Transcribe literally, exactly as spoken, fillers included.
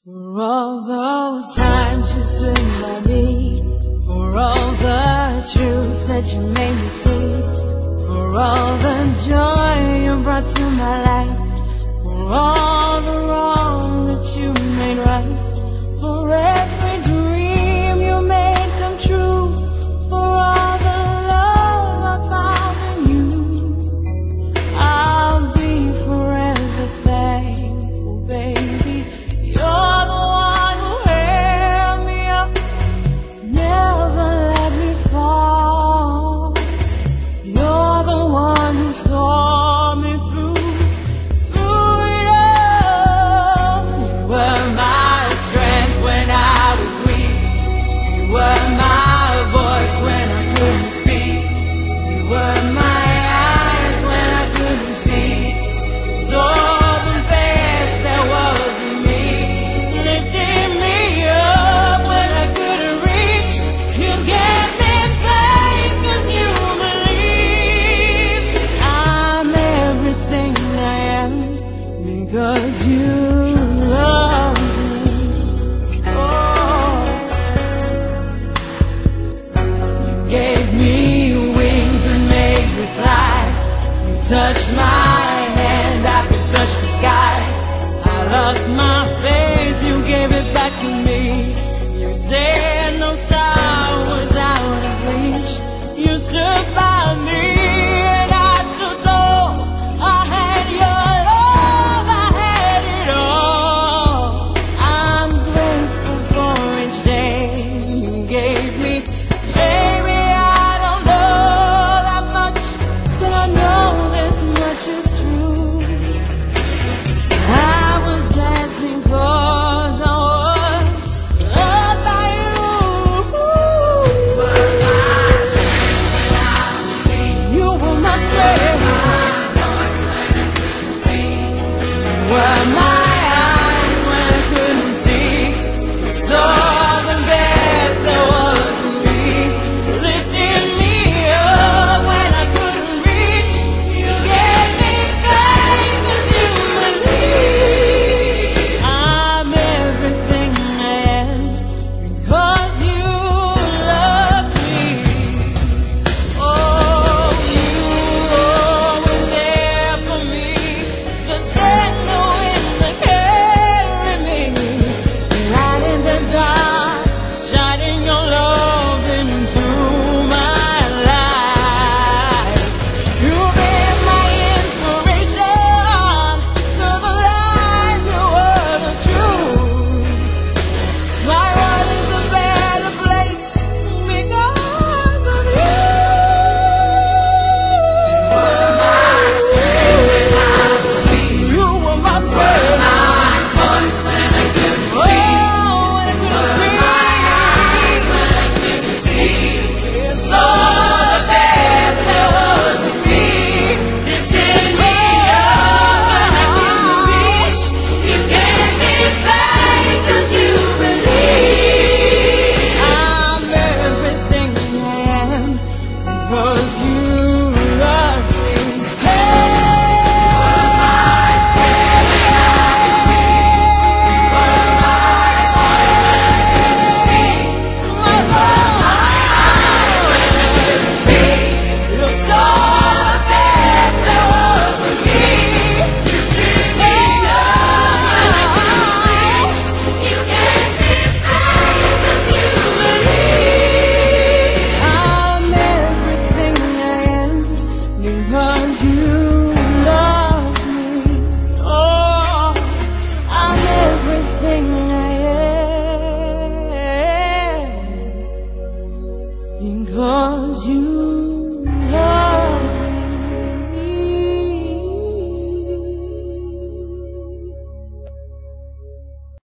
For all those times you stood by me, for all the truth that you made me see, for all the joy you brought to my life, for all the wrong that you made right, for every dream you made come true, for all the love I found in you, I'll be forever thankful, baby. You're the one who held me up, never let me fall. You're the one who saw me through, through it all. You were my strength when I was weak. You were my voice when I couldn't speak. You were my eyes when I couldn't see. You saw the best that was in me, lifting me up when I couldn't reach. You gave me faith 'cause you believed I'm everything I am because you love me. Oh, you gave me wings and made me fly. You touched my hand, I could touch the sky. I lost my faith, you gave it back to me. You said no star was out of reach. You stood by